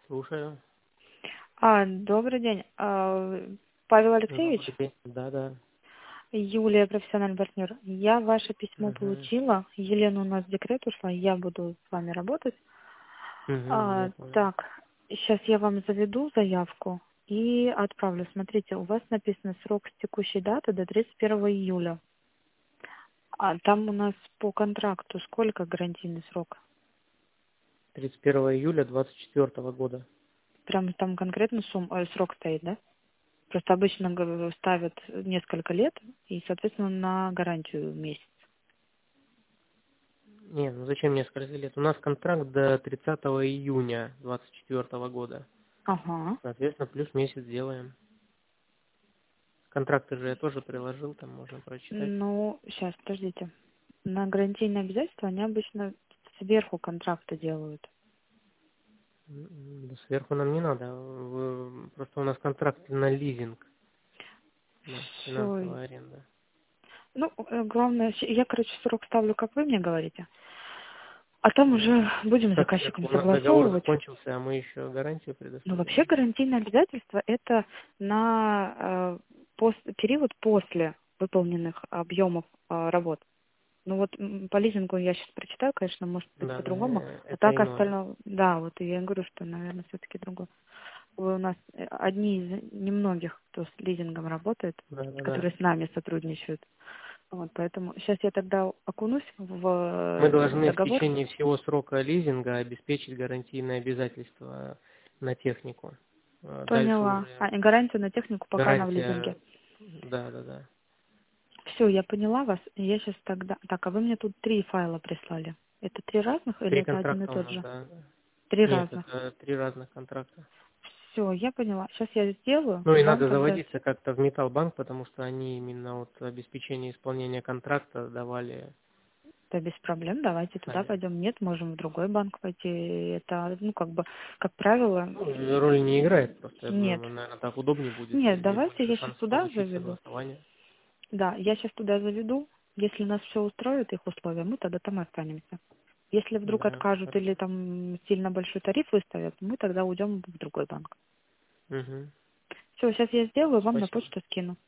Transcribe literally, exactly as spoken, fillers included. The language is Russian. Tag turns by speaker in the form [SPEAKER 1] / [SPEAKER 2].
[SPEAKER 1] Слушаю.
[SPEAKER 2] А, добрый день. А, Павел Алексеевич?
[SPEAKER 1] Добрый день. Да, да.
[SPEAKER 2] Юлия, профессиональный партнер. Я ваше письмо
[SPEAKER 1] Угу.
[SPEAKER 2] получила. Елена у нас в декрет ушла, я буду с вами работать.
[SPEAKER 1] Угу, я
[SPEAKER 2] А,
[SPEAKER 1] понял.
[SPEAKER 2] так, сейчас я вам заведу заявку и отправлю. Смотрите, у вас написано срок с текущей даты до тридцать первого июля. А там у нас по контракту сколько гарантийный срок?
[SPEAKER 1] тридцать первого июля двадцать четвёртого года.
[SPEAKER 2] Прям там конкретно сум, э, срок стоит, да? Просто обычно г- ставят несколько лет и, соответственно, на гарантию месяц.
[SPEAKER 1] Не, ну зачем несколько лет? У нас контракт до тридцатого июня двадцать четвёртого года.
[SPEAKER 2] Ага.
[SPEAKER 1] Соответственно, плюс месяц делаем. Контракты же я тоже приложил, там можно прочитать.
[SPEAKER 2] Ну, сейчас, подождите. На гарантийные обязательства они обычно сверху контракта делают.
[SPEAKER 1] М, да сверху нам не надо. Вы- Просто у нас контракт на лизинг, на
[SPEAKER 2] Все.
[SPEAKER 1] финансовая аренда.
[SPEAKER 2] Ну, э, главное, щ- я, короче, срок ставлю, как вы мне говорите. А там
[SPEAKER 1] Да.
[SPEAKER 2] уже будем с
[SPEAKER 1] Как, как
[SPEAKER 2] заказчиком
[SPEAKER 1] у нас договор
[SPEAKER 2] согласовывать.
[SPEAKER 1] закончился, а мы еще гарантию
[SPEAKER 2] Но вообще
[SPEAKER 1] предоставляем.
[SPEAKER 2] гарантийные обязательства это на э, пос- период после выполненных объемов э, работ. Ну вот м, по лизингу я сейчас прочитаю, конечно, может быть
[SPEAKER 1] Да, да,
[SPEAKER 2] по-другому.
[SPEAKER 1] э,
[SPEAKER 2] А
[SPEAKER 1] это
[SPEAKER 2] так
[SPEAKER 1] иное.
[SPEAKER 2] остальное, да, вот и я говорю, что, наверное, все-таки другое. Вы у нас э, одни из немногих, кто с лизингом работает,
[SPEAKER 1] Да, да, да.
[SPEAKER 2] которые с нами сотрудничают. Вот, поэтому сейчас я тогда окунусь в
[SPEAKER 1] Мы
[SPEAKER 2] э,
[SPEAKER 1] должны в
[SPEAKER 2] договор.
[SPEAKER 1] течение всего срока лизинга обеспечить гарантийные обязательства на технику. А дальше
[SPEAKER 2] Поняла.
[SPEAKER 1] уже
[SPEAKER 2] А, и гарантия на технику, пока она в лизинге.
[SPEAKER 1] гарантия, да, да, да.
[SPEAKER 2] Все, я поняла вас. Я сейчас тогда... Так, а вы мне тут три файла прислали. Это три разных или
[SPEAKER 1] Три
[SPEAKER 2] это один и
[SPEAKER 1] контракта у
[SPEAKER 2] тот
[SPEAKER 1] нас,
[SPEAKER 2] же?
[SPEAKER 1] да.
[SPEAKER 2] Три
[SPEAKER 1] Нет,
[SPEAKER 2] разных.
[SPEAKER 1] это три разных контракта.
[SPEAKER 2] Все, я поняла. Сейчас я сделаю,
[SPEAKER 1] Ну и
[SPEAKER 2] вам
[SPEAKER 1] надо
[SPEAKER 2] тогда...
[SPEAKER 1] заводиться как-то в Металлбанк, потому что они именно вот обеспечение исполнения контракта давали
[SPEAKER 2] Да, без проблем, давайте туда
[SPEAKER 1] сами.
[SPEAKER 2] пойдем. Нет, можем в другой банк пойти. Это, ну, как бы, как правило,
[SPEAKER 1] Ну, роли не играет, просто я
[SPEAKER 2] нет.
[SPEAKER 1] думаю, наверное, так удобнее будет, и
[SPEAKER 2] Нет,
[SPEAKER 1] здесь
[SPEAKER 2] давайте
[SPEAKER 1] больше
[SPEAKER 2] я сейчас
[SPEAKER 1] шансов
[SPEAKER 2] туда
[SPEAKER 1] получить
[SPEAKER 2] заведу.
[SPEAKER 1] согласование.
[SPEAKER 2] Да, я сейчас туда заведу. Если нас все устроит, их условия, мы тогда там и останемся. Если вдруг
[SPEAKER 1] Да,
[SPEAKER 2] откажут или
[SPEAKER 1] хорошо.
[SPEAKER 2] там сильно большой тариф выставят, мы тогда уйдем в другой банк.
[SPEAKER 1] Угу.
[SPEAKER 2] Все, сейчас я сделаю, вам на
[SPEAKER 1] Спасибо.
[SPEAKER 2] почту скину.